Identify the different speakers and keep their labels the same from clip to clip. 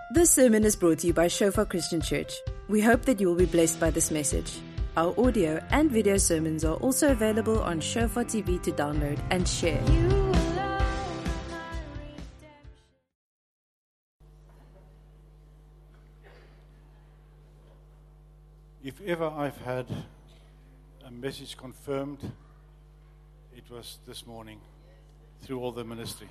Speaker 1: This sermon is brought to you by Shofar Christian Church. We hope that you will be blessed by this message. Our audio and video sermons are also available on Shofar TV to download and share.
Speaker 2: If ever I've had a message confirmed, it was this morning through all the ministry.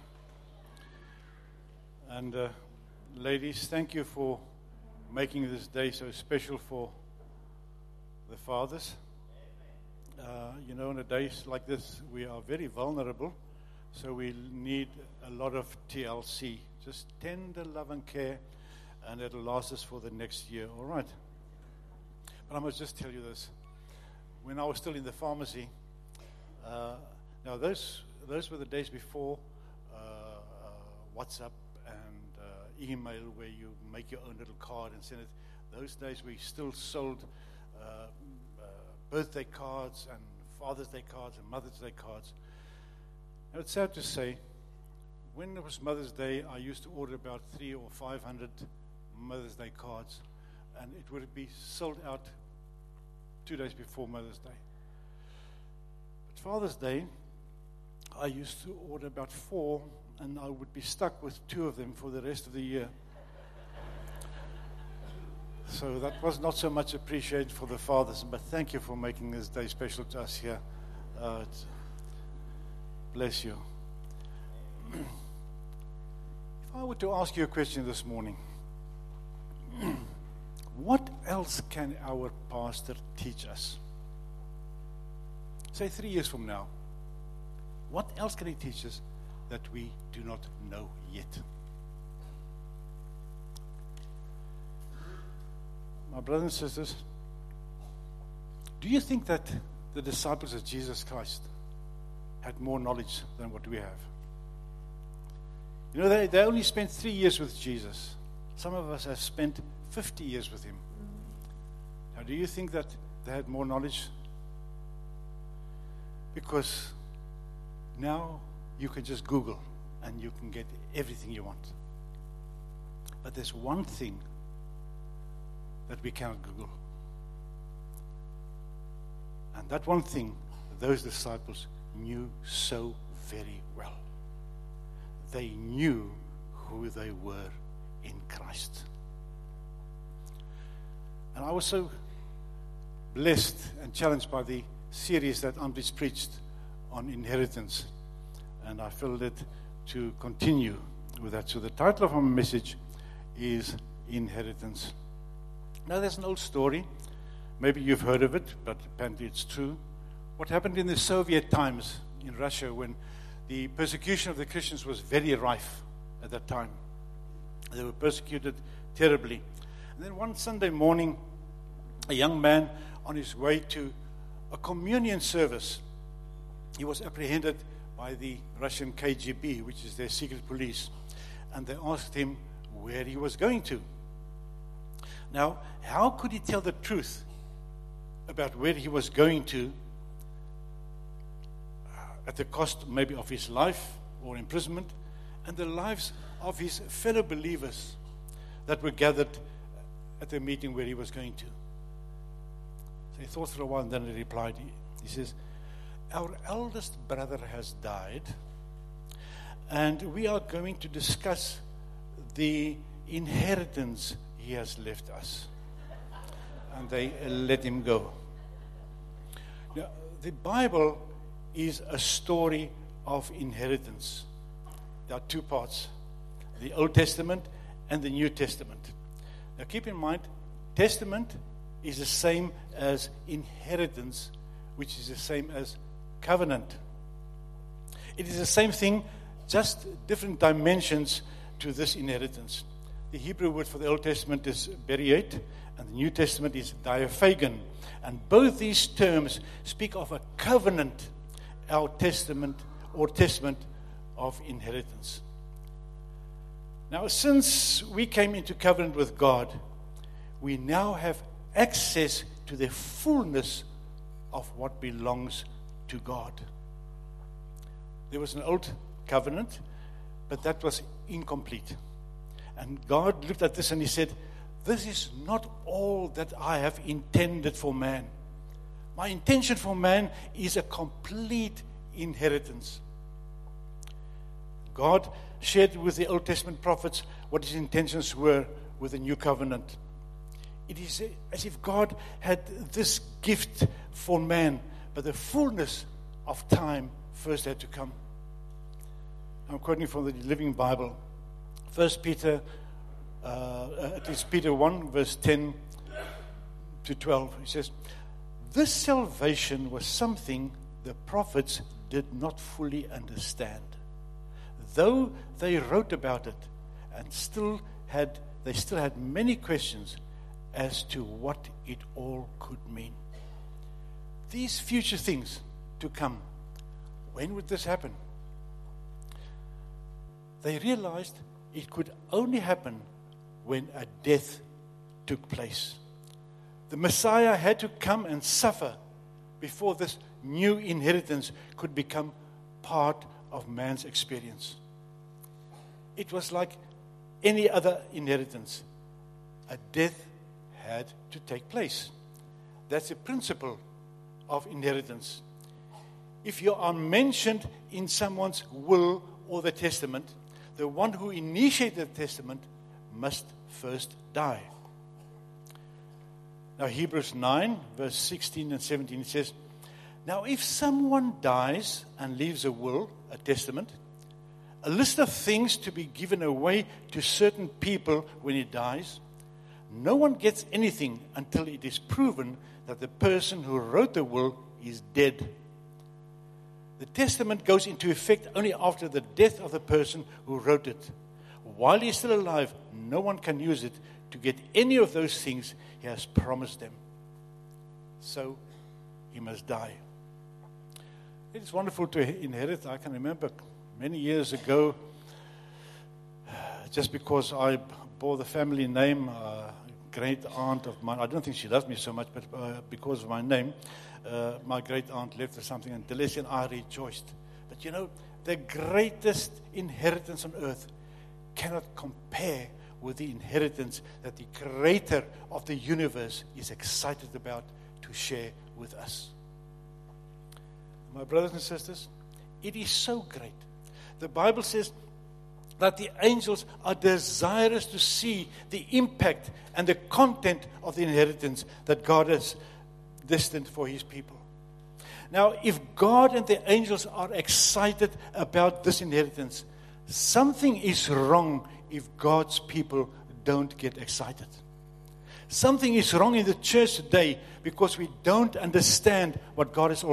Speaker 2: And ladies, thank you for making this day so special for the fathers. In a day like this, we are very vulnerable, so we need a lot of TLC, just tender love and care, and it'll last us for the next year, all right? But I must just tell you this. When I was still in the pharmacy, now those were the days before WhatsApp and email, where you make your own little card and send it. Those days we still sold birthday cards and Father's Day cards and Mother's Day cards. Now it's sad to say, when it was Mother's Day, I used to order about 300 or 500 Mother's Day cards, and it would be sold out 2 days before Mother's Day. But Father's Day, I used to order about 4, and I would be stuck with 2 of them for the rest of the year. So that was not so much appreciated for the fathers, but thank you for making this day special to us here. Bless you. If I were to ask you a question this morning, what else can our pastor teach us? Say 3 years from now. What else can he teach us that we do not know yet? My brothers and sisters, do you think that the disciples of Jesus Christ had more knowledge than what we have? You know, they only spent 3 years with Jesus. Some of us have spent 50 years with him. Now, do you think that they had more knowledge? Because now you can just Google and you can get everything you want. But there's one thing that we cannot Google. And that one thing, those disciples knew so very well. They knew who they were in Christ. And I was so blessed and challenged by the series that Andries preached on inheritance. And I felt it to continue with that. So the title of my message is Inheritance. Now there's an old story. Maybe you've heard of it, but apparently it's true. What happened in the Soviet times in Russia when the persecution of the Christians was very rife at that time. They were persecuted terribly. And then one Sunday morning, a young man on his way to a communion service, he was apprehended by the Russian KGB, which is their secret police. And they asked him where he was going to. Now, how could he tell the truth about where he was going to at the cost maybe of his life or imprisonment and the lives of his fellow believers that were gathered at the meeting where he was going to? So he thought for a while and then he replied. He says, "Our eldest brother has died, and we are going to discuss the inheritance he has left us." And they let him go. Now, the Bible is a story of inheritance. There are 2 parts, the Old Testament and the New Testament. Now keep in mind, Testament is the same as inheritance, which is the same as covenant. It is the same thing, just different dimensions to this inheritance. The Hebrew word for the Old Testament is beriet, and the New Testament is diaphagon. And both these terms speak of a covenant, our testament or testament of inheritance. Now, since we came into covenant with God, we now have access to the fullness of what belongs to God. There was an old covenant, but that was incomplete. And God looked at this and he said, this is not all that I have intended for man. My intention for man is a complete inheritance. God shared with the Old Testament prophets what his intentions were with the new covenant. It is as if God had this gift for man, but the fullness of time first had to come. I'm quoting from the Living Bible. 1 Peter, it is Peter 1, verse 10 to 12. He says, this salvation was something the prophets did not fully understand, though they wrote about it and they still had many questions as to what it all could mean. These future things to come, when would this happen? They realized it could only happen when a death took place. The Messiah had to come and suffer before this new inheritance could become part of man's experience. It was like any other inheritance. A death had to take place. That's a principle of inheritance. If you are mentioned in someone's will or the testament, the one who initiated the testament must first die. Now, Hebrews 9, verse 16 and 17, it says, now if someone dies and leaves a will, a testament, a list of things to be given away to certain people when he dies, no one gets anything until it is proven that the person who wrote the will is dead. The testament goes into effect only after the death of the person who wrote it. While he is still alive, no one can use it to get any of those things he has promised them. So, he must die. It is wonderful to inherit. I can remember many years ago, just because I bore the family name, great aunt of mine, I don't think she loves me so much, but because of my name, my great aunt left us something, and Delesi and I rejoiced. But you know, the greatest inheritance on earth cannot compare with the inheritance that the creator of the universe is excited about to share with us. My brothers and sisters, it is so great. The Bible says that the angels are desirous to see the impact and the content of the inheritance that God has destined for his people. Now, if God and the angels are excited about this inheritance, something is wrong if God's people don't get excited. Something is wrong in the church today because we don't understand what God has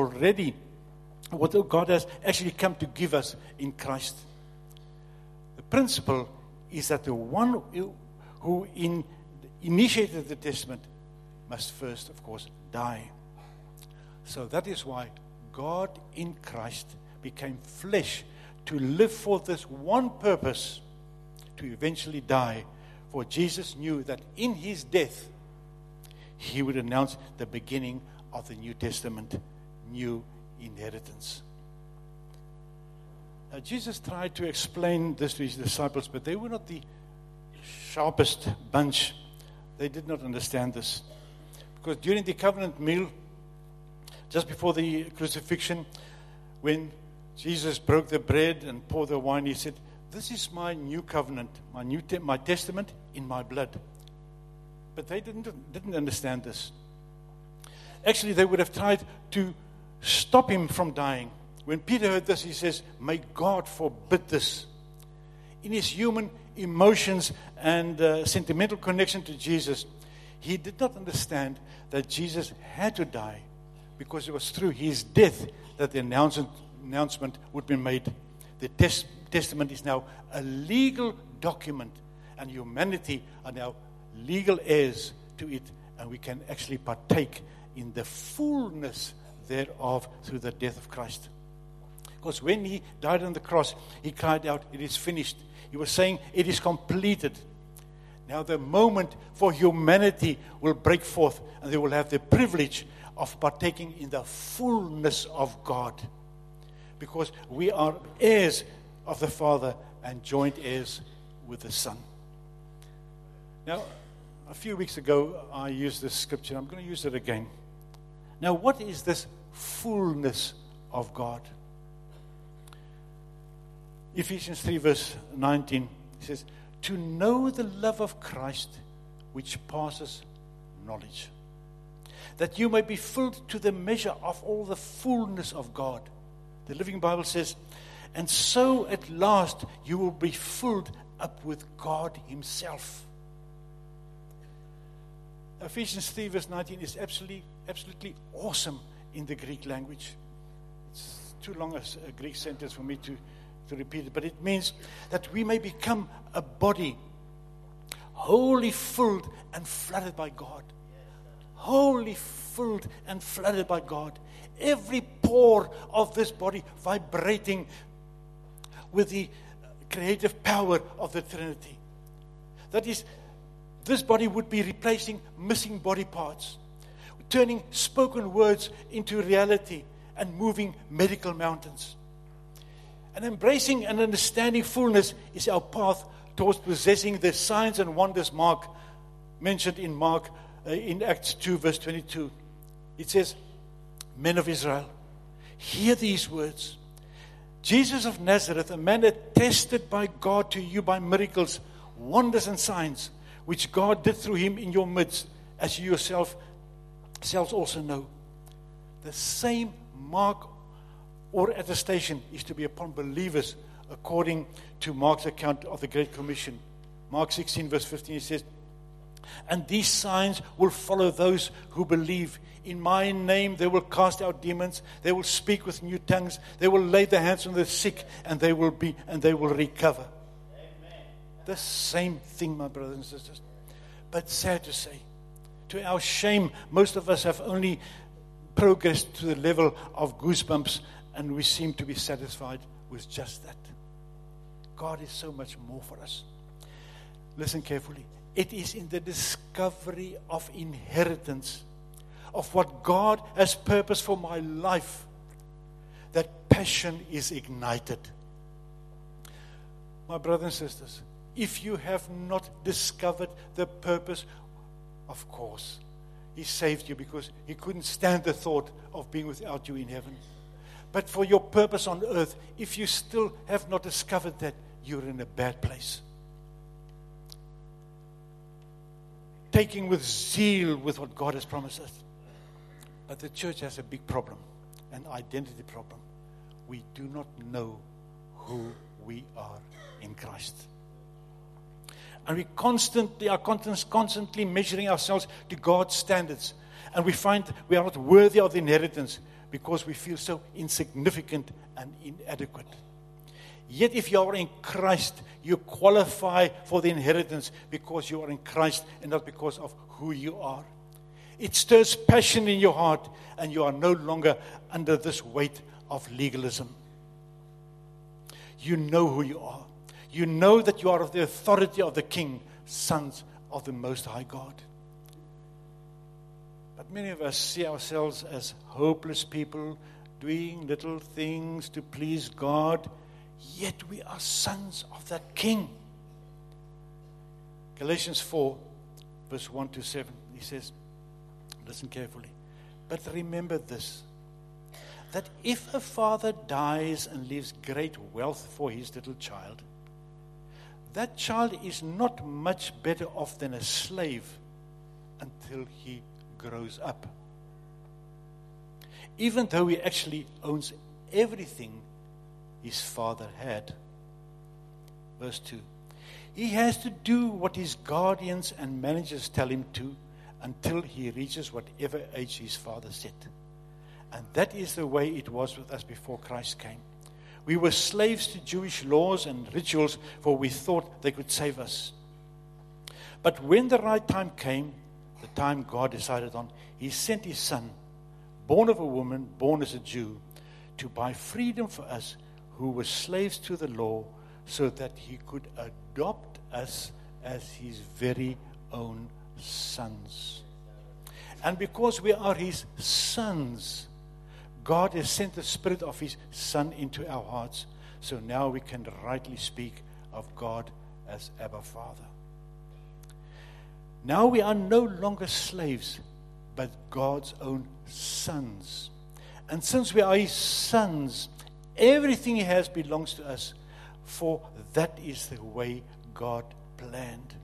Speaker 2: actually come to give us in Christ. The principle is that the one who initiated the testament must first, of course, die. So that is why God in Christ became flesh to live for this one purpose, to eventually die. For Jesus knew that in his death, he would announce the beginning of the New Testament, new inheritance. Now, Jesus tried to explain this to his disciples, but they were not the sharpest bunch. They did not understand this. Because during the covenant meal, just before the crucifixion, when Jesus broke the bread and poured the wine, he said, this is my new covenant, my testament in my blood. But they didn't understand this. Actually, they would have tried to stop him from dying. When Peter heard this, he says, may God forbid this. In his human emotions and sentimental connection to Jesus, he did not understand that Jesus had to die because it was through his death that the announcement would be made. The testament is now a legal document, and humanity are now legal heirs to it, and we can actually partake in the fullness thereof through the death of Christ. Because when he died on the cross, he cried out, it is finished. He was saying, it is completed. Now the moment for humanity will break forth, and they will have the privilege of partaking in the fullness of God. Because we are heirs of the Father and joint heirs with the Son. Now, a few weeks ago, I used this scripture. I'm going to use it again. Now, what is this fullness of God? Ephesians 3 verse 19 says, to know the love of Christ which passes knowledge, that you may be filled to the measure of all the fullness of God. The Living Bible says, and so at last you will be filled up with God Himself. Ephesians 3 verse 19 is absolutely awesome in the Greek language. It's too long a Greek sentence for me to repeat it, but it means that we may become a body wholly filled and flooded by God. Wholly filled and flooded by God. Every pore of this body vibrating with the creative power of the Trinity. That is, this body would be replacing missing body parts, turning spoken words into reality and moving medical mountains. And embracing and understanding fullness is our path towards possessing the signs and wonders mentioned in Acts 2 verse 22. It says, men of Israel, hear these words. Jesus of Nazareth, a man attested by God to you by miracles, wonders and signs, which God did through him in your midst, as you yourselves also know. The same mark or attestation is to be upon believers according to Mark's account of the Great Commission. Mark 16 verse 15, it says, and these signs will follow those who believe. In my name they will cast out demons, they will speak with new tongues, they will lay their hands on the sick, and they will recover. Amen. The same thing, my brothers and sisters. But sad to say, to our shame, most of us have only progressed to the level of goosebumps, and we seem to be satisfied with just that. God is so much more for us. Listen carefully. It is in the discovery of inheritance, of what God has purposed for my life, that passion is ignited. My brothers and sisters, if you have not discovered the purpose, of course, He saved you because He couldn't stand the thought of being without you in heaven. But for your purpose on earth, if you still have not discovered that, you're in a bad place. Taking with zeal with what God has promised us. But the church has a big problem, an identity problem. We do not know who we are in Christ. And we are constantly measuring ourselves to God's standards. And we find we are not worthy of the inheritance because we feel so insignificant and inadequate. Yet if you are in Christ, you qualify for the inheritance because you are in Christ and not because of who you are. It stirs passion in your heart, and you are no longer under this weight of legalism. You know who you are. You know that you are of the authority of the King, sons of the Most High God. But many of us see ourselves as hopeless people, doing little things to please God, yet we are sons of that King. Galatians 4, verse 1 to 7, he says, listen carefully, but remember this, that if a father dies and leaves great wealth for his little child, that child is not much better off than a slave until he grows up. Even though he actually owns everything his father had. Verse 2. He has to do what his guardians and managers tell him to until he reaches whatever age his father set. And that is the way it was with us before Christ came. We were slaves to Jewish laws and rituals, for we thought they could save us. But when the right time came, the time God decided on, He sent His Son, born of a woman, born as a Jew, to buy freedom for us who were slaves to the law, so that He could adopt us as His very own sons. And because we are His sons, God has sent the Spirit of His Son into our hearts, so now we can rightly speak of God as Abba Father. Now we are no longer slaves, but God's own sons. And since we are His sons, everything He has belongs to us, for that is the way God planned.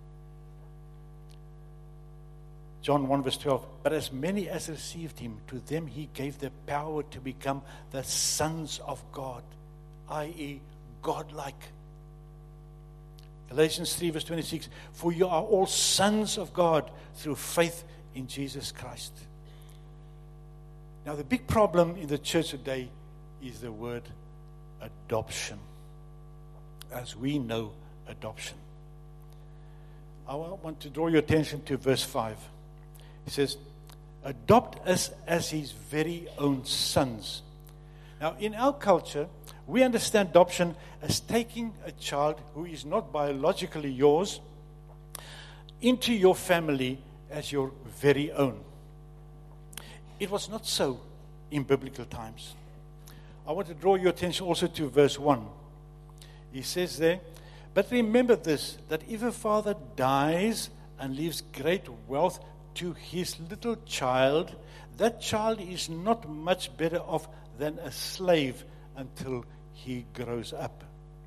Speaker 2: John 1 verse 12, but as many as received Him, to them He gave the power to become the sons of God, i.e. godlike. Galatians 3 verse 26, for you are all sons of God through faith in Jesus Christ. Now the big problem in the church today is the word adoption. As we know adoption. I want to draw your attention to verse 5. It says, adopt us as His very own sons. Now, in our culture, we understand adoption as taking a child who is not biologically yours into your family as your very own. It was not so in biblical times. I want to draw your attention also to verse 1. He says there, but remember this, that if a father dies and leaves great wealth to his little child, that child is not much better off than a slave until he grows up.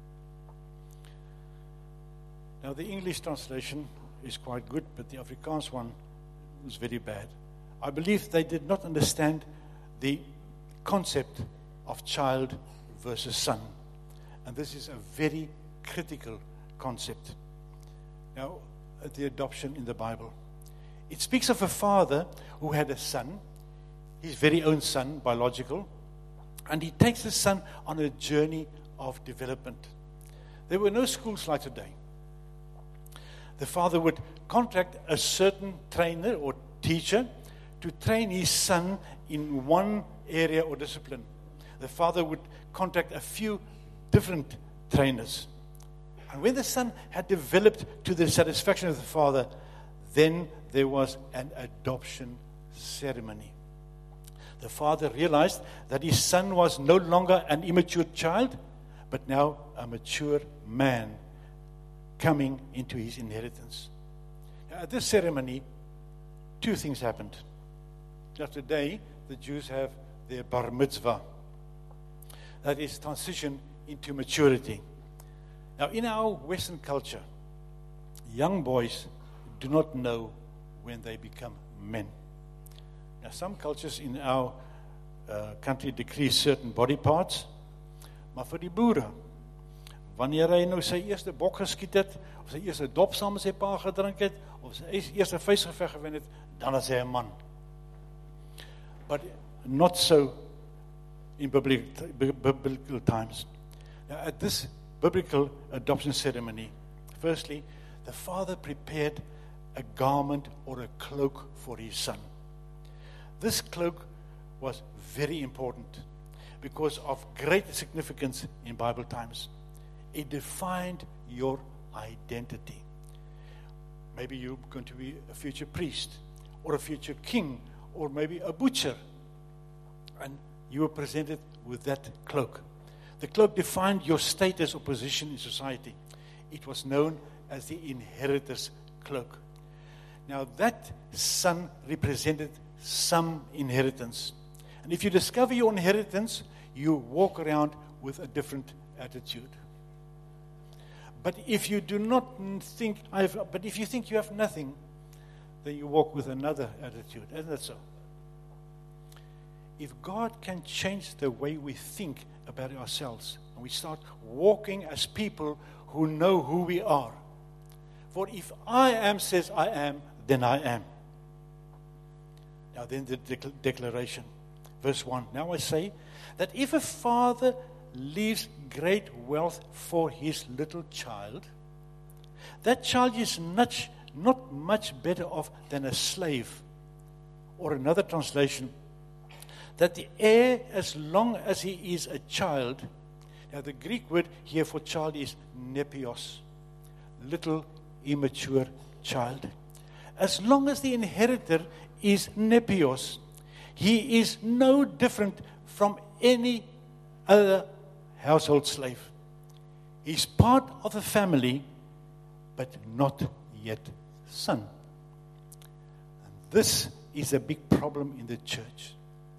Speaker 2: Now the English translation is quite good, but the Afrikaans one was very bad. I believe they did not understand the concept of child versus son. And this is a very critical concept. Now, the adoption in the Bible. It speaks of a father who had a son, his very own son, biological, and he takes the son on a journey of development. There were no schools like today. The father would contract a certain trainer or teacher to train his son in one area or discipline. The father would contact a few different trainers. And when the son had developed to the satisfaction of the father, then there was an adoption ceremony. The father realized that his son was no longer an immature child, but now a mature man coming into his inheritance. Now, at this ceremony, two things happened. Now, today, the Jews have their bar mitzvah. That is transition into maturity. Now, in our Western culture, young boys do not know when they become men. Now, some cultures in our country decrease certain body parts, maar vir die boere, wanneer hy nou sy eerste bok geskiet het, of sy eerste dop saam met sy pa gedrink het, of sy eerste vuisgeveg gewen het, dan is hy 'n man. But not so in biblical times. Now, at this biblical adoption ceremony, firstly, the father prepared a garment or a cloak for his son. This cloak was very important because of great significance in Bible times. It defined your identity. Maybe you're going to be a future priest or a future king or maybe a butcher. And you were presented with that cloak. The cloak defined your status or position in society. It was known as the inheritor's cloak. Now that son represented some inheritance. And if you discover your inheritance, you walk around with a different attitude. But if you do not think, if you think you have nothing, then you walk with another attitude. Isn't that so? If God can change the way we think about ourselves, and we start walking as people who know who we are. For if I am says I am, then I am. Now then the declaration. Verse 1. Now I say that if a father leaves great wealth for his little child, that child is not much better off than a slave. Or another translation, that the heir, as long as he is a child. Now the Greek word here for child is nepios, little immature child. As long as the inheritor is nepios, he is no different from any other household slave. He's part of the family, but not yet son. this is a big problem in the church.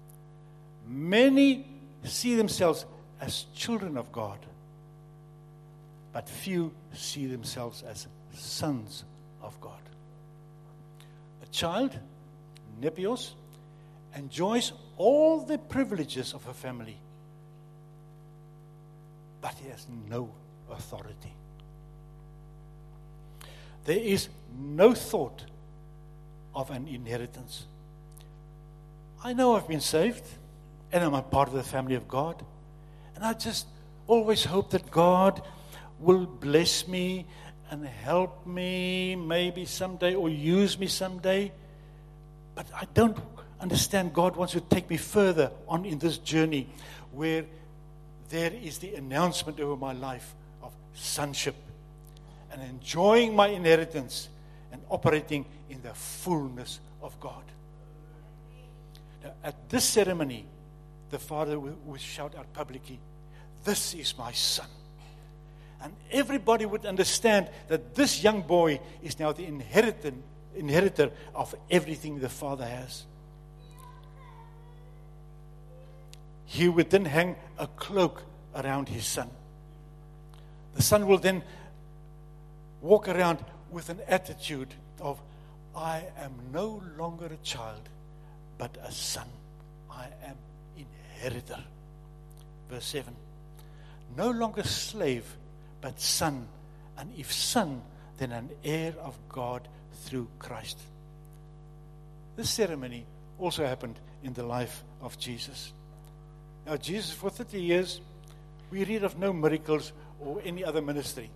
Speaker 2: Many see themselves as children of God, but few see themselves as sons of God. A child, nepios, enjoys all the privileges of a family, but he has no authority. There is no thought of an inheritance. I know I've been saved, and I'm a part of the family of God, and I just always hope that God will bless me and help me maybe someday, or use me someday. But I don't understand God wants to take me further on in this journey where there is the announcement over my life of sonship and enjoying my inheritance and operating in the fullness of God. Now, at this ceremony, the father would shout out publicly, "This is my son." And everybody would understand that this young boy is now the inheritor of everything the father has. He would then hang a cloak around his son. The son will then walk around with an attitude of, "I am no longer a child, but a son. I am inheritor." Verse 7. No longer slave, but son. And if son, then an heir of God through Christ. This ceremony also happened in the life of Jesus. Now, Jesus, for 30 years, we read of no miracles or any other ministry.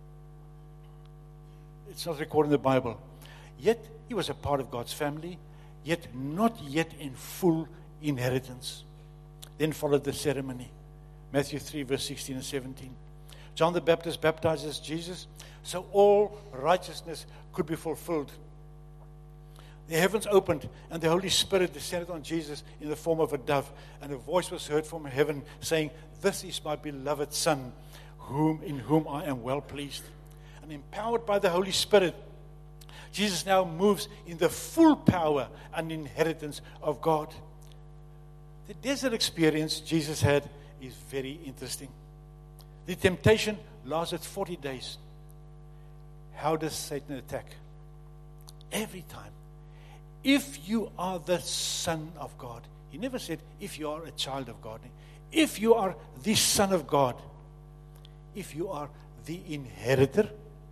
Speaker 2: It's not recorded in the Bible. Yet, he was a part of God's family, yet not yet in full inheritance. Then followed the ceremony. Matthew 3, verse 16 and 17. John the Baptist baptizes Jesus, so all righteousness could be fulfilled. The heavens opened, and the Holy Spirit descended on Jesus in the form of a dove, and a voice was heard from heaven saying, "This is my beloved Son, in whom I am well pleased." And empowered by the Holy Spirit, Jesus now moves in the full power and inheritance of God. The desert experience Jesus had is very interesting. The temptation lasted 40 days. How does Satan attack? Every time. If you are the Son of God. He never said, if you are a child of God. If you are the Son of God. If you are the inheritor.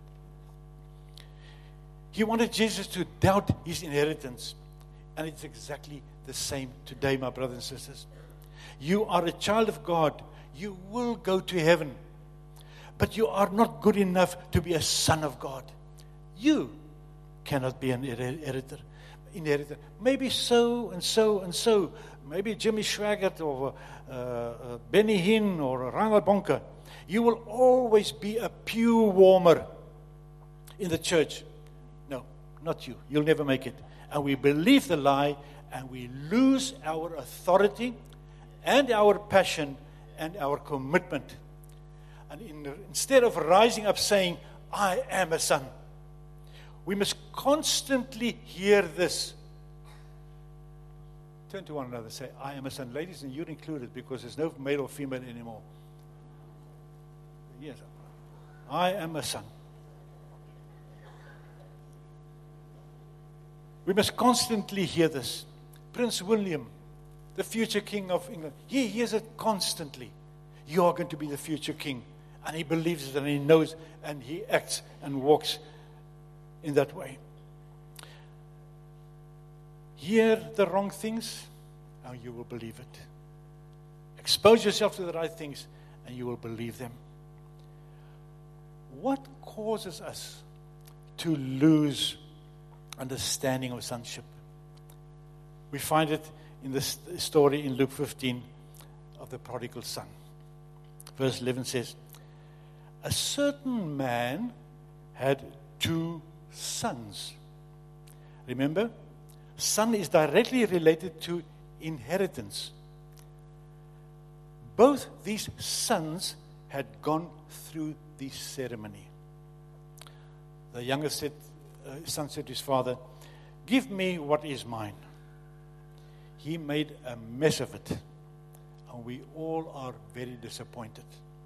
Speaker 2: He wanted Jesus to doubt his inheritance. And it's exactly the same today, my brothers and sisters. You are a child of God. You will go to heaven. But you are not good enough to be a son of God. You cannot be an inheritor. Maybe so and so and so. Maybe Jimmy Swaggart or Benny Hinn or Reinhard Bonke. You will always be a pew warmer in the church. No, not you. You'll never make it. And we believe the lie, and we lose our authority and our passion and our commitment. And instead of rising up saying, "I am a son," we must constantly hear this. Turn to one another, say, "I am a son." Ladies, and you're included, because there's no male or female anymore. Yes, I am a son. We must constantly hear this. Prince William, the future king of England, he hears it constantly. You are going to be the future king. And he believes it, and he knows, and he acts and walks in that way. Hear the wrong things, and you will believe it. Expose yourself to the right things, and you will believe them. What causes us to lose understanding of sonship? We find it in this story in Luke 15 of the prodigal son. Verse 11 says, "A certain man had 2 sons." Remember, son is directly related to inheritance. Both these sons had gone through the ceremony. The youngest son said to his father, Give me what is mine. He made a mess of it. And we all are very disappointed.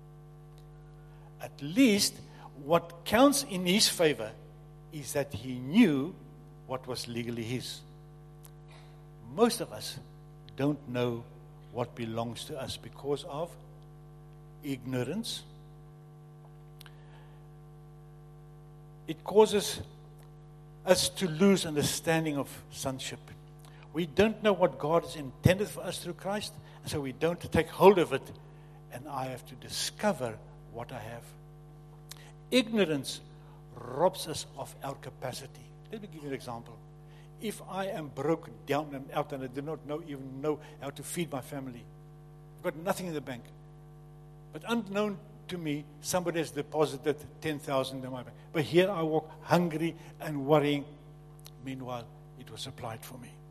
Speaker 2: At least what counts in his favor is that he knew what was legally his. Most of us don't know what belongs to us because of ignorance. It causes us to lose understanding of sonship. We don't know what God has intended for us through Christ, and so we don't take hold of it, and I have to discover what I have. Ignorance robs us of our capacity. Let me give you an example. If I am broken down and out and I do not even know how to feed my family, I've got nothing in the bank, but unknown to me, somebody has deposited 10,000 in my bank. But here I walk hungry and worrying. Meanwhile, it was supplied for me.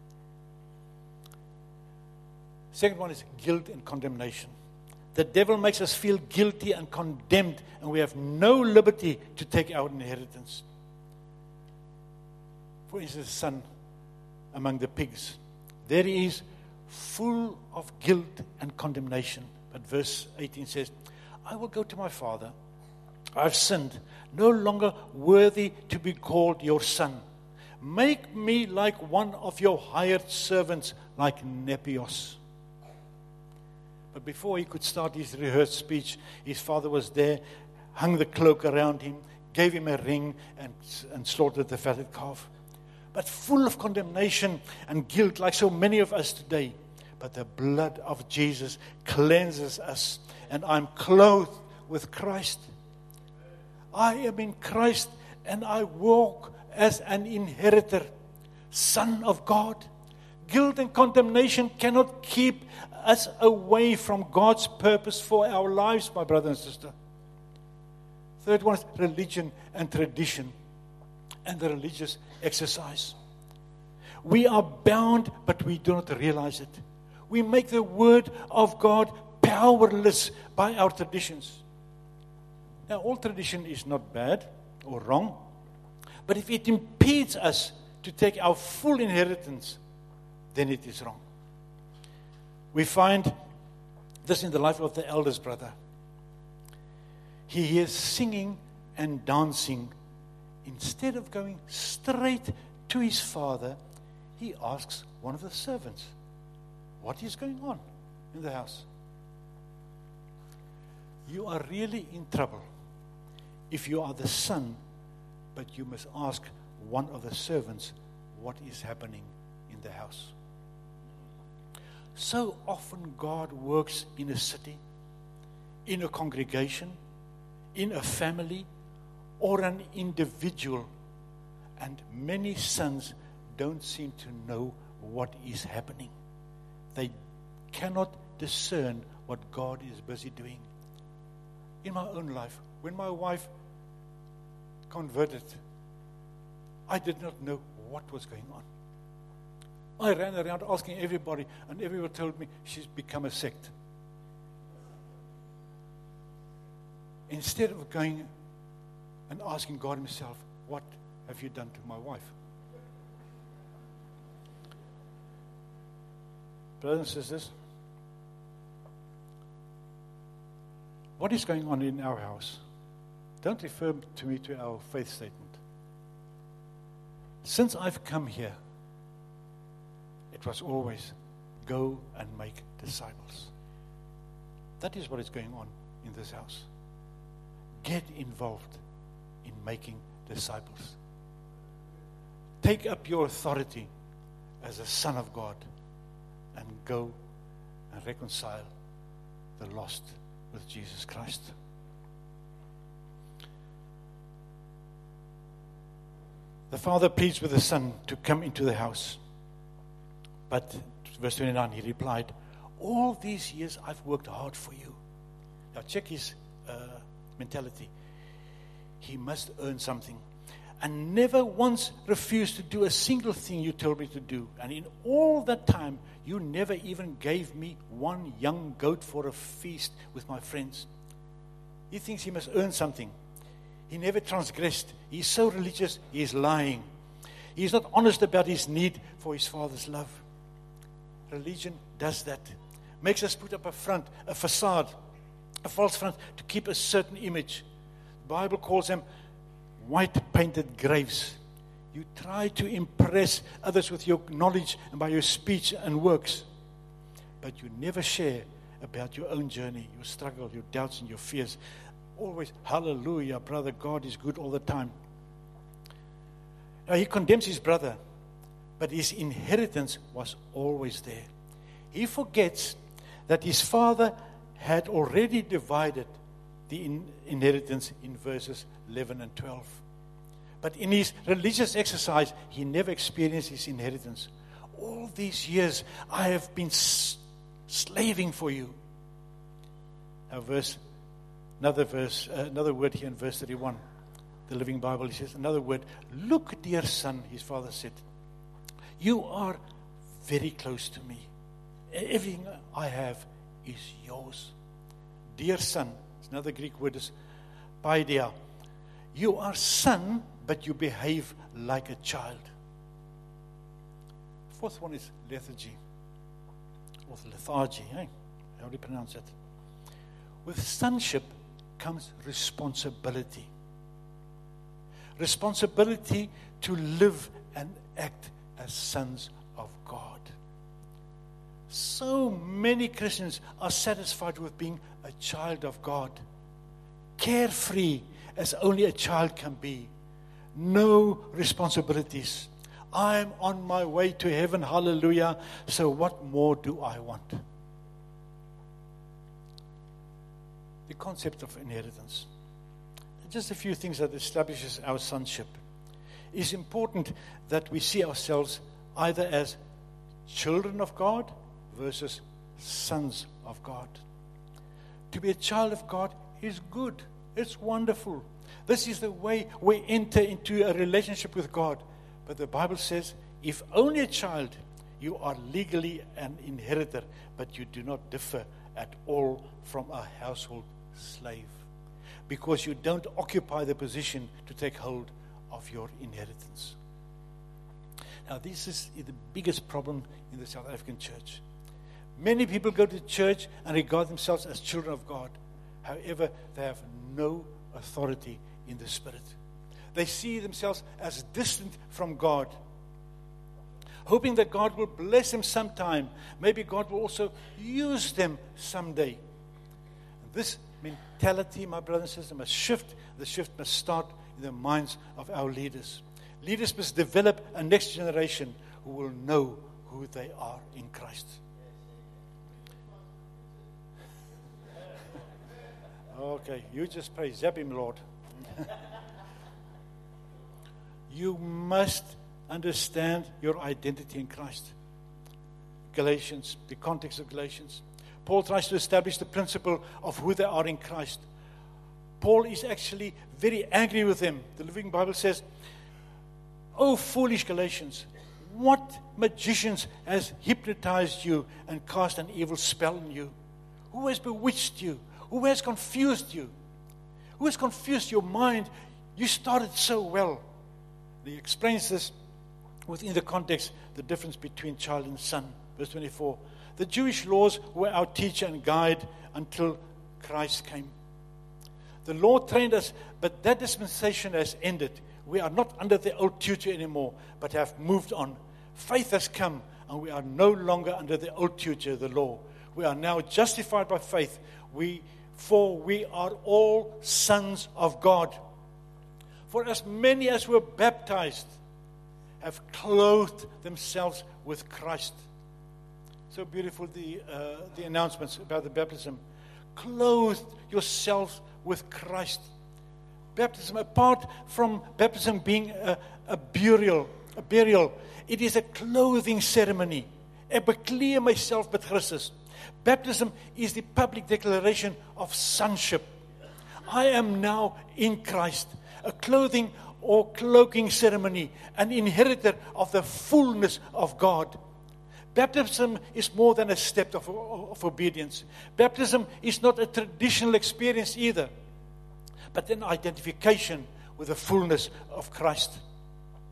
Speaker 2: Second one is guilt and condemnation. The devil makes us feel guilty and condemned, and we have no liberty to take our inheritance. For instance, the son among the pigs. There he is, full of guilt and condemnation. But verse 18 says, I will go to my father. I have sinned, no longer worthy to be called your son. Make me like one of your hired servants, like Nepios. But before he could start his rehearsed speech, his father was there, hung the cloak around him, gave him a ring, and slaughtered the fatted calf. But full of condemnation and guilt, like so many of us today. But the blood of Jesus cleanses us, and I'm clothed with Christ. I am in Christ, and I walk as an inheritor, son of God. Guilt and condemnation cannot keep us away from God's purpose for our lives, my brother and sister. Third one is religion and tradition and the religious exercise. We are bound, but we do not realize it. We make the word of God powerless by our traditions. Now, all tradition is not bad or wrong, but if it impedes us to take our full inheritance, then it is wrong. We find this in the life of the eldest brother. He is singing and dancing. Instead of going straight to his father, he asks one of the servants, what is going on in the house? You are really in trouble if you are the son, but you must ask one of the servants what is happening in the house. So often God works in a city, in a congregation, in a family, or an individual, and many sons don't seem to know what is happening. They cannot discern what God is busy doing. In my own life, when my wife converted, I did not know what was going on. I ran around asking everybody, and everyone told me she's become a sect. Instead of going and asking God himself, what have you done to my wife? Brothers and sisters, what is going on in our house? Don't refer to me to our faith statement. Since I've come here, it was always go and make disciples. That is what is going on in this house. Get involved in making disciples. Take up your authority as a son of God and go and reconcile the lost with Jesus Christ. The father pleads with the son to come into the house. But, verse 29, he replied, all these years I've worked hard for you. Now check his mentality. He must earn something. And never once refused to do a single thing you told me to do. And in all that time, you never even gave me one young goat for a feast with my friends. He thinks he must earn something. He never transgressed. He's so religious, he's lying. He's not honest about his need for his Father's love. Religion does that. Makes us put up a front, a facade, a false front to keep a certain image. The Bible calls them white painted graves. You try to impress others with your knowledge and by your speech and works, but you never share about your own journey, your struggle, your doubts and your fears. Always, hallelujah, brother, God is good all the time. Now, he condemns his brother, but his inheritance was always there. He forgets that his father had already divided the inheritance in verses 11 and 12. But in his religious exercise, he never experienced his inheritance. All these years, I have been slaving for you. Now, another word here in verse 31. The Living Bible, he says, another word. Look, dear son, his father said, you are very close to me. Everything I have is yours. Dear son, another Greek word is paideia. You are son, but you behave like a child. The fourth one is lethargy, or lethargy. How do you pronounce it? With sonship comes responsibility. Responsibility to live and act as sons of God. So many Christians are satisfied with being a child of God, carefree as only a child can be. No responsibilities. I'm on my way to heaven, hallelujah. So what more do I want? The concept of inheritance. Just a few things that establishes our sonship. It's important that we see ourselves either as children of God versus sons of God. To be a child of God is good. It's wonderful. This is the way we enter into a relationship with God. But the Bible says, if only a child, you are legally an inheritor, but you do not differ at all from a household slave, because you don't occupy the position to take hold of your inheritance. Now, this is the biggest problem in the South African church. Many people go to church and regard themselves as children of God. However, they have no authority in the Spirit. They see themselves as distant from God, hoping that God will bless them sometime. Maybe God will also use them someday. This mentality, my brothers and sisters, must shift. The shift must start in the minds of our leaders. Leaders must develop a next generation who will know who they are in Christ. Okay, you just pray. Zap him, Lord. You must understand your identity in Christ. Galatians, the context of Galatians. Paul tries to establish the principle of who they are in Christ. Paul is actually very angry with them. The Living Bible says, "Oh, foolish Galatians, what magicians has hypnotized you and cast an evil spell on you? Who has bewitched you? Who has confused you? Who has confused your mind? You started so well." He explains this within the context, the difference between child and son. Verse 24. The Jewish laws were our teacher and guide until Christ came. The law trained us, but that dispensation has ended. We are not under the old tutor anymore, but have moved on. Faith has come, and we are no longer under the old tutor, the law. We are now justified by faith. For we are all sons of God. For as many as were baptized have clothed themselves with Christ. So beautiful, the announcements about the baptism. Clothe yourselves with Christ. Baptism, apart from baptism being a burial, it is a clothing ceremony. Ek bekleed myself met Christus. Baptism is the public declaration of sonship. I am now in Christ. A clothing or cloaking ceremony, an inheritor of the fullness of God. Baptism is more than a step of obedience. Baptism is not a traditional experience either, but an identification with the fullness of Christ.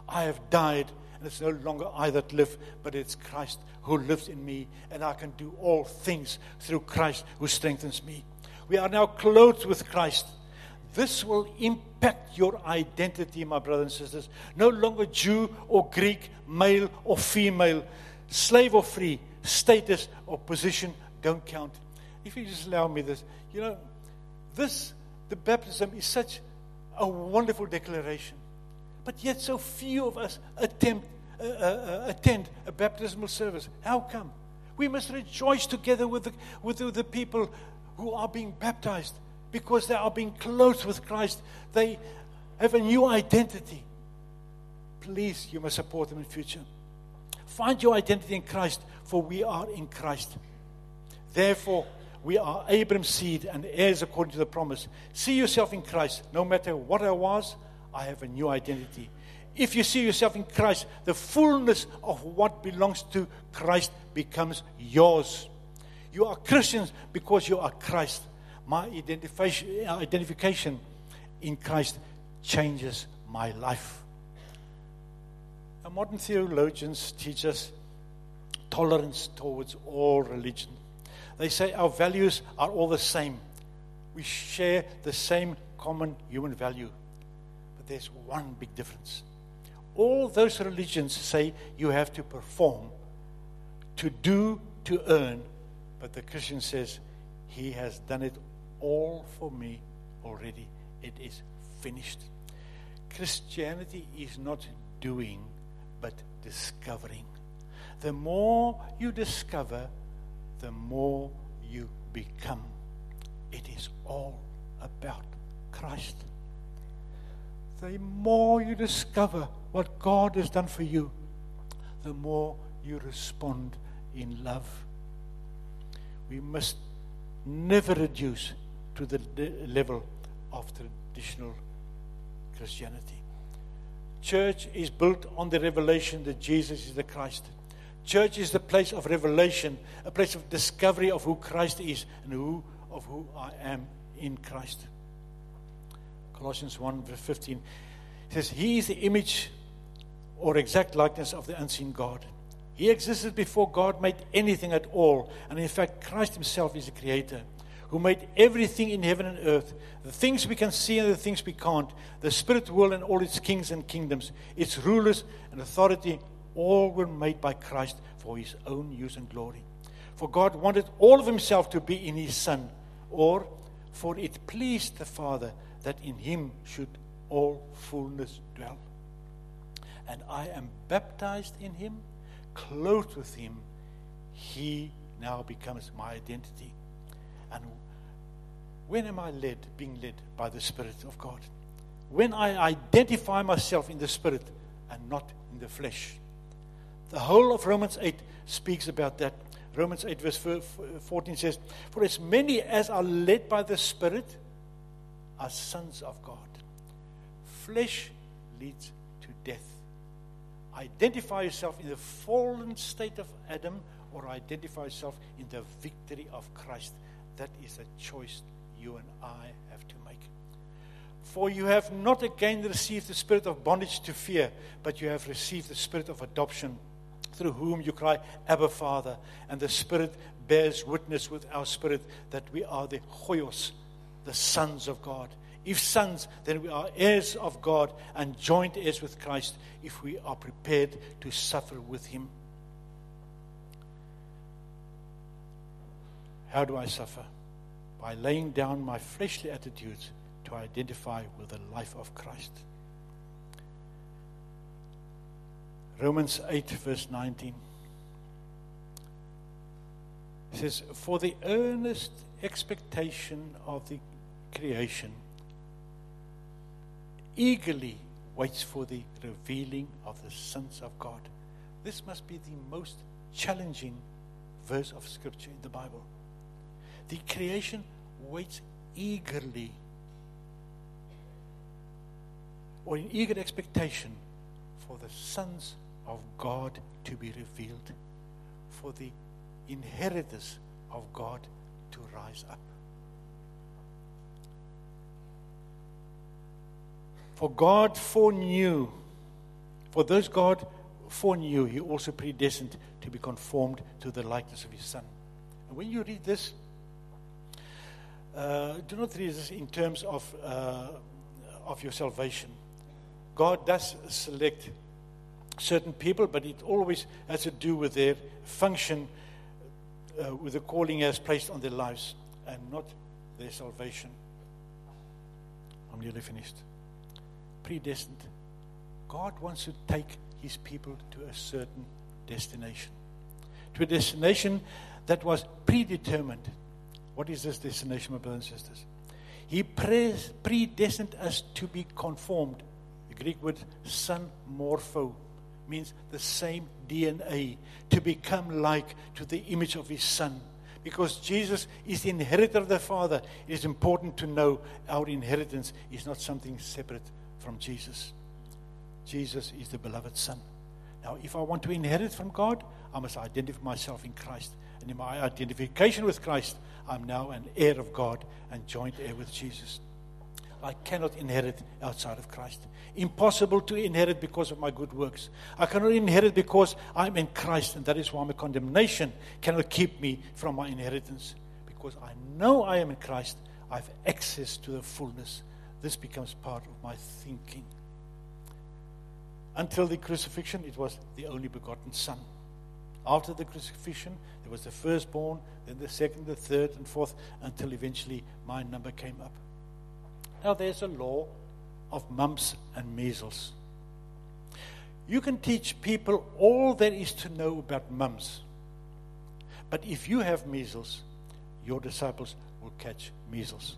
Speaker 2: I have died, and it's no longer I that live, but it's Christ who lives in me, and I can do all things through Christ who strengthens me. We are now clothed with Christ. This will impact your identity, my brothers and sisters. No longer Jew or Greek, male or female, slave or free, status or position don't count. If you just allow me this, the baptism is such a wonderful declaration. But yet so few of us attend a baptismal service. How come? We must rejoice together with the people who are being baptized, because they are being clothed with Christ. They have a new identity. Please, you must support them in future. Find your identity in Christ, for we are in Christ. Therefore, we are Abraham's seed and heirs according to the promise. See yourself in Christ. No matter what I was, I have a new identity. If you see yourself in Christ, the fullness of what belongs to Christ becomes yours. You are Christians because you are Christ. My identification in Christ changes my life. Now, modern theologians teach us tolerance towards all religion. They say our values are all the same. We share the same common human value. But there's one big difference. All those religions say you have to perform, to do, to earn. But the Christian says, He has done it all for me already. It is finished. Christianity is not doing, but discovering. The more you discover, the more you become. It is all about Christ. The more you discover what God has done for you, the more you respond in love. We must never reduce to the level of traditional Christianity. Church is built on the revelation that Jesus is the Christ. Church is the place of revelation, a place of discovery of who Christ is and who I am in Christ. Colossians 1 verse 15 says, He is the image or exact likeness of the unseen God. He existed before God made anything at all. And in fact, Christ himself is the creator who made everything in heaven and earth. The things we can see and the things we can't. The spirit world and all its kings and kingdoms. Its rulers and authority, all were made by Christ for his own use and glory. For God wanted all of himself to be in his Son. Or, for it pleased the Father that in him should all fullness dwell. And I am baptized in him, clothed with him. He now becomes my identity. And when am I being led by the Spirit of God? When I identify myself in the Spirit and not in the flesh. The whole of Romans 8 speaks about that. Romans 8 verse 14 says, For as many as are led by the Spirit are sons of God. Flesh leads to death. Identify yourself in the fallen state of Adam, or identify yourself in the victory of Christ. That is a choice you and I have to make. For you have not again received the spirit of bondage to fear, but you have received the spirit of adoption, through whom you cry, Abba, Father. And the Spirit bears witness with our spirit that we are the Hoyos, the sons of God. If sons, then we are heirs of God and joint heirs with Christ if we are prepared to suffer with him. How do I suffer? By laying down my fleshly attitudes to identify with the life of Christ. Romans 8 verse 19 says, For the earnest expectation of the creation eagerly waits for the revealing of the sons of God. This must be the most challenging verse of Scripture in the Bible. The creation waits eagerly, or in eager expectation, for the sons of God to be revealed, for the inheritors of God to rise up. For God foreknew, For those God foreknew, he also predestined to be conformed to the likeness of his Son. And when you read this, do not read this in terms of your salvation. God does select certain people, but it always has to do with their function, with the calling he has placed on their lives, and not their salvation. I'm nearly finished. Predestined. God wants to take his people to a certain destination. To a destination that was predetermined. What is this destination, my brothers and sisters? He predestined us to be conformed. The Greek word son morpho means the same DNA, to become like to the image of his Son. Because Jesus is the inheritor of the Father, it is important to know our inheritance is not something separate from Jesus. Jesus is the beloved Son. Now, if I want to inherit from God, I must identify myself in Christ. And in my identification with Christ, I'm now an heir of God and joint heir with Jesus. I cannot inherit outside of Christ. Impossible to inherit because of my good works. I cannot inherit because I'm in Christ, and that is why my condemnation cannot keep me from my inheritance. Because I know I am in Christ, I have access to the fullness. This becomes part of my thinking. Until the crucifixion, it was the only begotten Son. After the crucifixion, there was the firstborn, then the second, the third, and fourth, until eventually my number came up. Now there's a law of mumps and measles. You can teach people all there is to know about mumps. But if you have measles, your disciples will catch measles.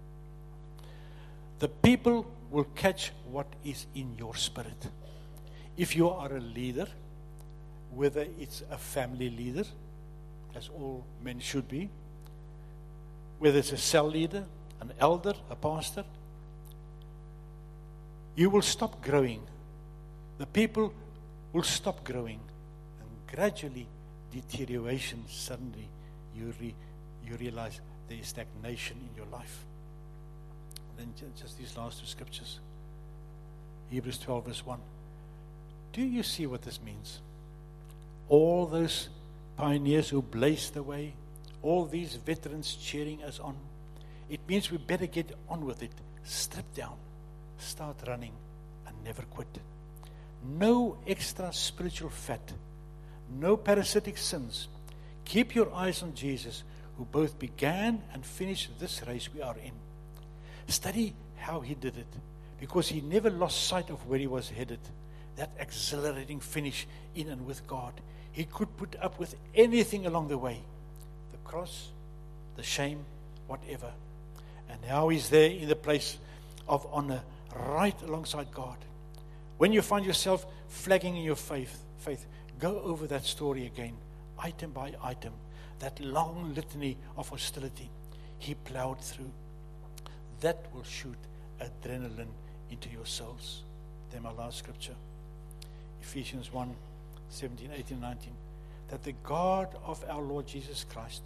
Speaker 2: The people will catch what is in your spirit. If you are a leader, whether it's a family leader, as all men should be, whether it's a cell leader, an elder, a pastor, you will stop growing. The people will stop growing, and gradually deterioration, suddenly you realize there is stagnation in your life. Then just these last two scriptures. Hebrews 12 verse 1. Do you see what this means? All those pioneers who blazed the way, all these veterans cheering us on. It means we better get on with it. Strip down, start running, and never quit. No extra spiritual fat, no parasitic sins. Keep your eyes on Jesus, who both began and finished this race we are in. Study how he did it, because he never lost sight of where he was headed. That exhilarating finish in and with God. He could put up with anything along the way. The cross, the shame, whatever. And now he's there in the place of honor, right alongside God. When you find yourself flagging in your faith, go over that story again, item by item. That long litany of hostility he plowed through. That will shoot adrenaline into your souls. Then my last scripture. Ephesians 1, 17, 18, 19. That the God of our Lord Jesus Christ,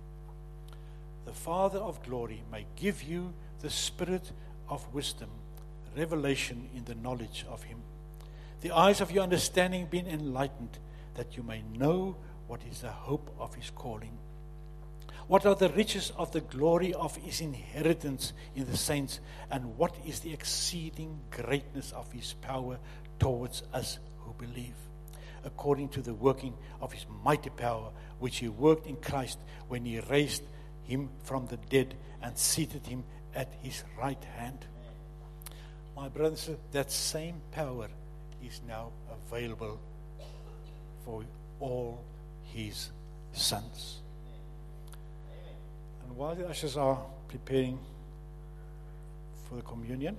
Speaker 2: the Father of glory, may give you the spirit of wisdom, revelation in the knowledge of him. The eyes of your understanding being enlightened, that you may know what is the hope of his calling. What are the riches of the glory of his inheritance in the saints, and what is the exceeding greatness of his power towards us who believe, according to the working of his mighty power, which he worked in Christ when he raised him from the dead and seated him at his right hand. My brothers, that same power is now available for all his sons. And while the ushers are preparing for the communion,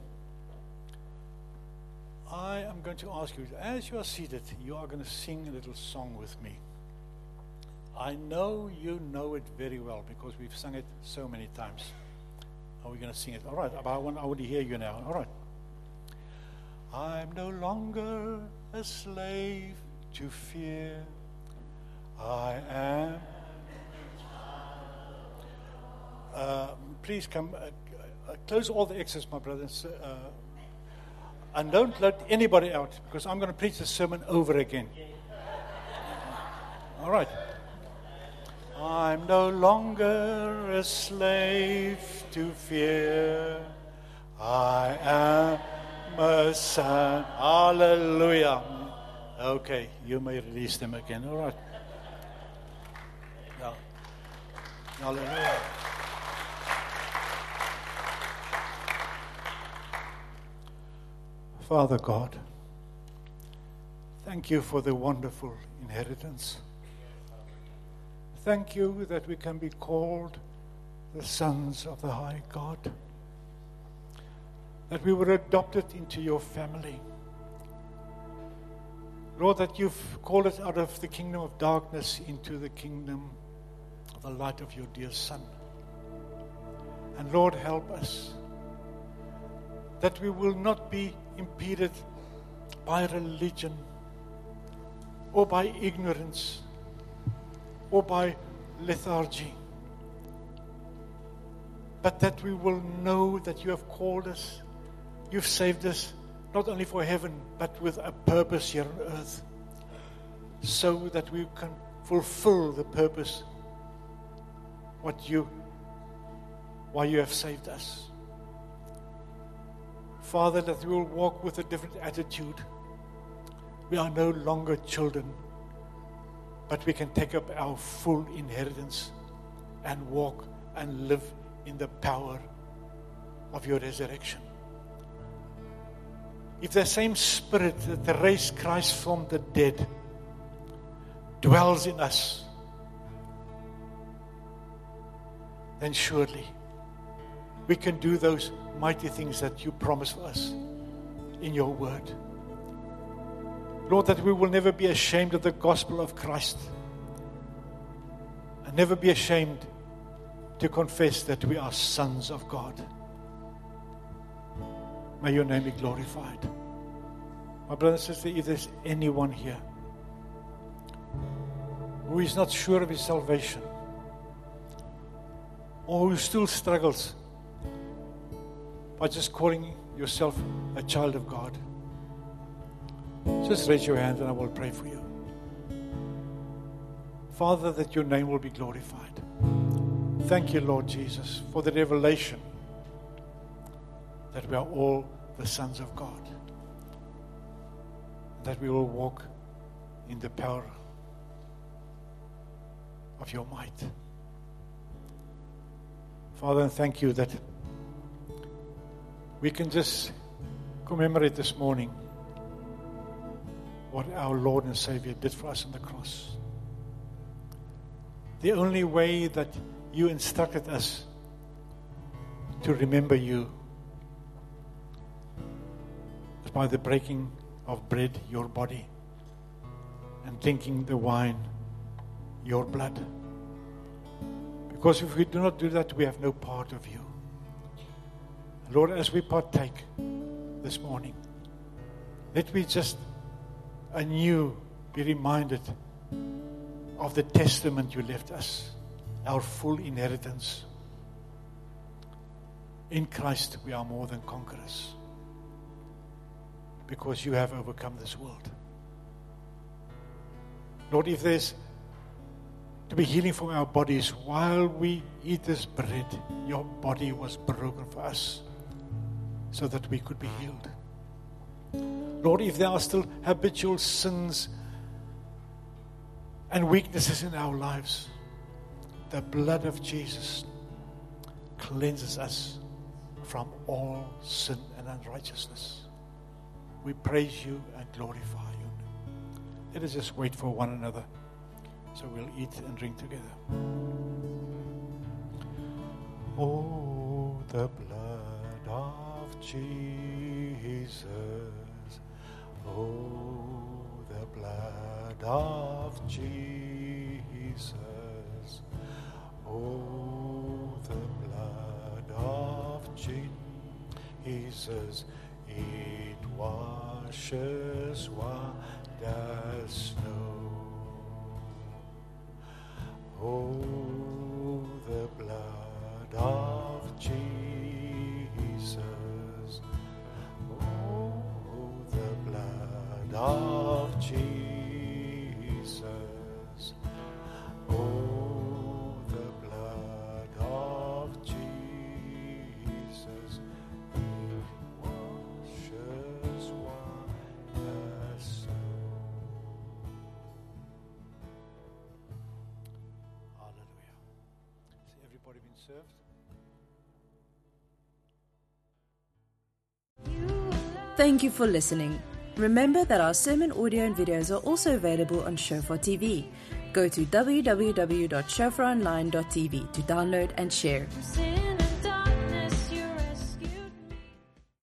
Speaker 2: I am going to ask you, as you are seated, you are going to sing a little song with me. I know you know it very well because we've sung it so many times. Are we going to sing it? All right, I want to hear you now. All right. I'm no longer a slave to fear. I am. Please come. Close all the exits, my brothers. And don't let anybody out, because I'm going to preach the sermon over again. All right. I'm no longer a slave to fear. I am a son. Hallelujah. Okay, you may release them again. All right. Yeah. Hallelujah. Father God, thank you for the wonderful inheritance. Thank you that we can be called the sons of the high God, that we were adopted into your family. Lord, that you've called us out of the kingdom of darkness into the kingdom of the light of your dear Son. And Lord, help us that we will not be impeded by religion or by ignorance or by lethargy, but that we will know that you have called us, you've saved us, not only for heaven, but with a purpose here on earth, so that we can fulfill the purpose, why you have saved us. Father, that we will walk with a different attitude. We are no longer children, but we can take up our full inheritance and walk and live in the power of your resurrection. If the same Spirit that raised Christ from the dead dwells in us, then surely we can do those mighty things that you promise for us in your word. Lord, that we will never be ashamed of the gospel of Christ, and never be ashamed to confess that we are sons of God. May your name be glorified. My brother and sister, if there's anyone here who is not sure of his salvation, or who still struggles by just calling yourself a child of God, just raise your hand and I will pray for you. Father, that your name will be glorified. Thank you, Lord Jesus, for the revelation that we are all the sons of God, that we will walk in the power of your might. Father, and thank you that we can just commemorate this morning what our Lord and Savior did for us on the cross. The only way that you instructed us to remember you is by the breaking of bread, your body, and drinking the wine, your blood. Because if we do not do that, we have no part of you. Lord, as we partake this morning, let me just anew be reminded of the testament you left us, our full inheritance. In Christ we are more than conquerors, because you have overcome this world. Lord, if there's to be healing from our bodies while we eat this bread, your body was broken for us so that we could be healed. Lord, if there are still habitual sins and weaknesses in our lives, the blood of Jesus cleanses us from all sin and unrighteousness. We praise you and glorify you. Let us just wait for one another, so we'll eat and drink together. Oh, the blood of Jesus. Oh, the blood of Jesus. Oh, the blood of Jesus. It washes white as snow. Oh, the blood of Jesus. Oh, body being served.
Speaker 1: Thank you for listening. Remember that our sermon audio and videos are also available on Shofar TV. Go to www.shofaronline.tv to download and share.